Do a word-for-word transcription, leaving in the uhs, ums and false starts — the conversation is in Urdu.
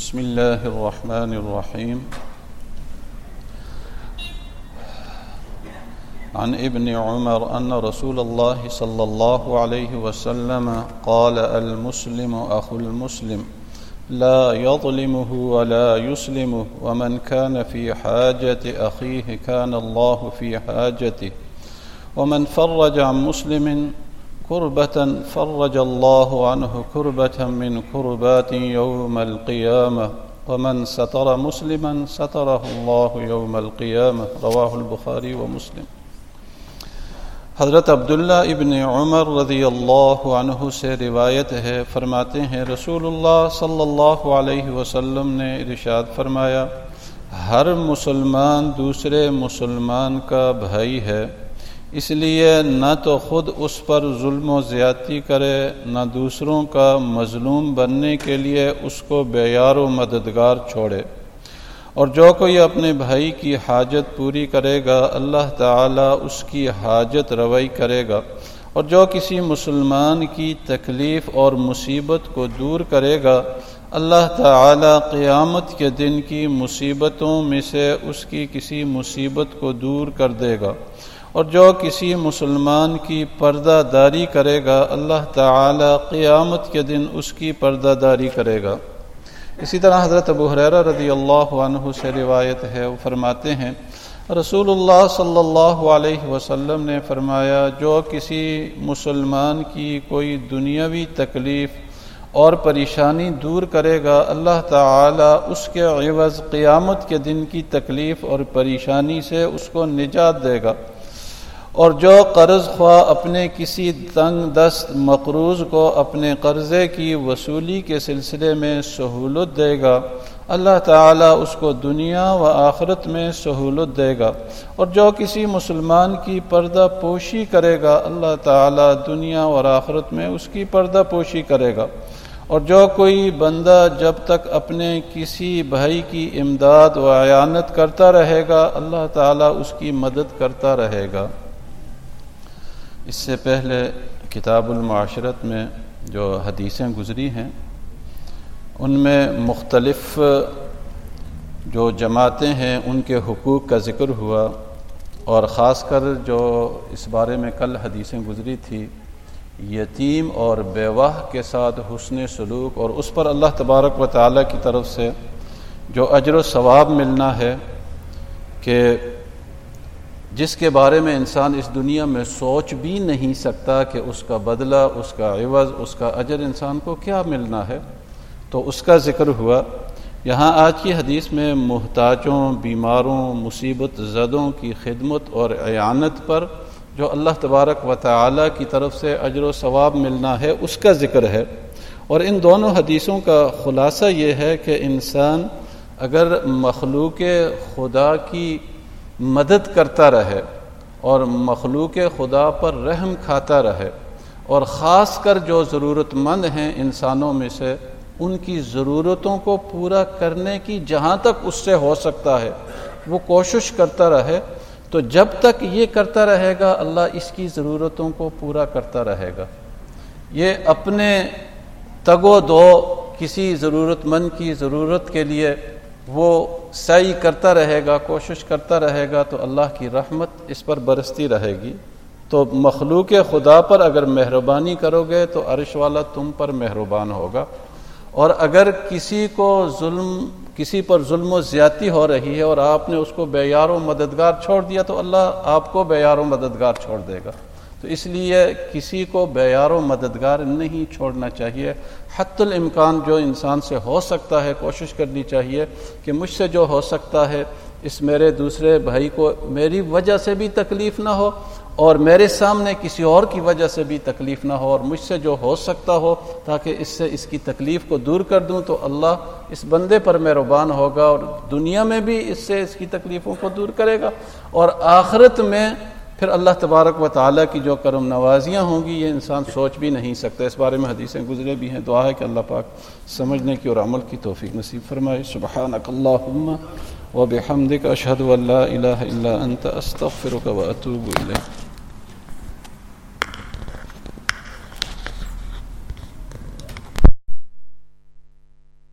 بسم الله الرحمن الرحيم. عن ابن عمر أن رسول الله صلى الله عليه وسلم قال: المسلم أخو المسلم لا يظلمه ولا يسلمه، ومن كان في حاجة أخيه كان الله في حاجته، ومن فرج عن مسلم كربة فرج الله عنه كربة من كربات يوم القيامة، ومن ستر مسلما ستره الله يوم القيامة. رواہ البخاری و مسلم. حضرت عبداللہ ابن عمر رضی اللہ عنہ سے روایت ہے، فرماتے ہیں رسول اللہ صلی اللہ علیہ وسلم نے ارشاد فرمایا: ہر مسلمان دوسرے مسلمان کا بھائی ہے، اس لیے نہ تو خود اس پر ظلم و زیادتی کرے، نہ دوسروں کا مظلوم بننے کے لیے اس کو بے یار و مددگار چھوڑے، اور جو کوئی اپنے بھائی کی حاجت پوری کرے گا اللہ تعالیٰ اس کی حاجت روائی کرے گا، اور جو کسی مسلمان کی تکلیف اور مصیبت کو دور کرے گا اللہ تعالیٰ قیامت کے دن کی مصیبتوں میں سے اس کی کسی مصیبت کو دور کر دے گا، اور جو کسی مسلمان کی پردہ داری کرے گا اللہ تعالیٰ قیامت کے دن اس کی پردہ داری کرے گا۔ اسی طرح حضرت ابو ہریرہ رضی اللہ عنہ سے روایت ہے، وہ فرماتے ہیں رسول اللہ صلی اللہ علیہ وسلم نے فرمایا: جو کسی مسلمان کی کوئی دنیاوی تکلیف اور پریشانی دور کرے گا اللہ تعالیٰ اس کے عوض قیامت کے دن کی تکلیف اور پریشانی سے اس کو نجات دے گا، اور جو قرض خواہ اپنے کسی تنگ دست مقروض کو اپنے قرضے کی وصولی کے سلسلے میں سہولت دے گا اللہ تعالیٰ اس کو دنیا و آخرت میں سہولت دے گا، اور جو کسی مسلمان کی پردہ پوشی کرے گا اللہ تعالیٰ دنیا اور آخرت میں اس کی پردہ پوشی کرے گا، اور جو کوئی بندہ جب تک اپنے کسی بھائی کی امداد و اعانت کرتا رہے گا اللہ تعالیٰ اس کی مدد کرتا رہے گا۔ اس سے پہلے کتاب المعاشرت میں جو حدیثیں گزری ہیں ان میں مختلف جو جماعتیں ہیں ان کے حقوق کا ذکر ہوا، اور خاص کر جو اس بارے میں کل حدیثیں گزری تھی یتیم اور بیوہ کے ساتھ حسن سلوک، اور اس پر اللہ تبارک و تعالیٰ کی طرف سے جو اجر و ثواب ملنا ہے کہ جس کے بارے میں انسان اس دنیا میں سوچ بھی نہیں سکتا کہ اس کا بدلہ، اس کا عوض، اس کا اجر انسان کو کیا ملنا ہے، تو اس کا ذکر ہوا۔ یہاں آج کی حدیث میں محتاجوں، بیماروں، مصیبت زدوں کی خدمت اور اعانت پر جو اللہ تبارک و تعالیٰ کی طرف سے اجر و ثواب ملنا ہے اس کا ذکر ہے، اور ان دونوں حدیثوں کا خلاصہ یہ ہے کہ انسان اگر مخلوق خدا کی مدد کرتا رہے اور مخلوق خدا پر رحم کھاتا رہے، اور خاص کر جو ضرورت مند ہیں انسانوں میں سے ان کی ضرورتوں کو پورا کرنے کی جہاں تک اس سے ہو سکتا ہے وہ کوشش کرتا رہے، تو جب تک یہ کرتا رہے گا اللہ اس کی ضرورتوں کو پورا کرتا رہے گا۔ یہ اپنے تگ و دو کسی ضرورت مند کی ضرورت کے لیے وہ سعی کرتا رہے گا، کوشش کرتا رہے گا، تو اللہ کی رحمت اس پر برستی رہے گی۔ تو مخلوق خدا پر اگر مہربانی کرو گے تو عرش والا تم پر مہربان ہوگا، اور اگر کسی کو ظلم کسی پر ظلم و زیادتی ہو رہی ہے اور آپ نے اس کو بے یار و مددگار چھوڑ دیا تو اللہ آپ کو بے یار و مددگار چھوڑ دے گا۔ تو اس لیے کسی کو بے یار و مددگار نہیں چھوڑنا چاہیے، حتی الامکان جو انسان سے ہو سکتا ہے کوشش کرنی چاہیے کہ مجھ سے جو ہو سکتا ہے اس میرے دوسرے بھائی کو میری وجہ سے بھی تکلیف نہ ہو، اور میرے سامنے کسی اور کی وجہ سے بھی تکلیف نہ ہو، اور مجھ سے جو ہو سکتا ہو تاکہ اس سے اس کی تکلیف کو دور کر دوں، تو اللہ اس بندے پر مہربان ہوگا اور دنیا میں بھی اس سے اس کی تکلیفوں کو دور کرے گا، اور آخرت میں پھر اللہ تبارک و تعالیٰ کی جو کرم نوازیاں ہوں گی یہ انسان سوچ بھی نہیں سکتا۔ اس بارے میں حدیثیں گزرے بھی ہیں، دعا ہے کہ اللہ پاک سمجھنے کی اور عمل کی توفیق نصیب فرمائے۔ سبحانک اللہم و بحمدک اشہد ان لا الہ الا انت استغفرک و اتوب الیک۔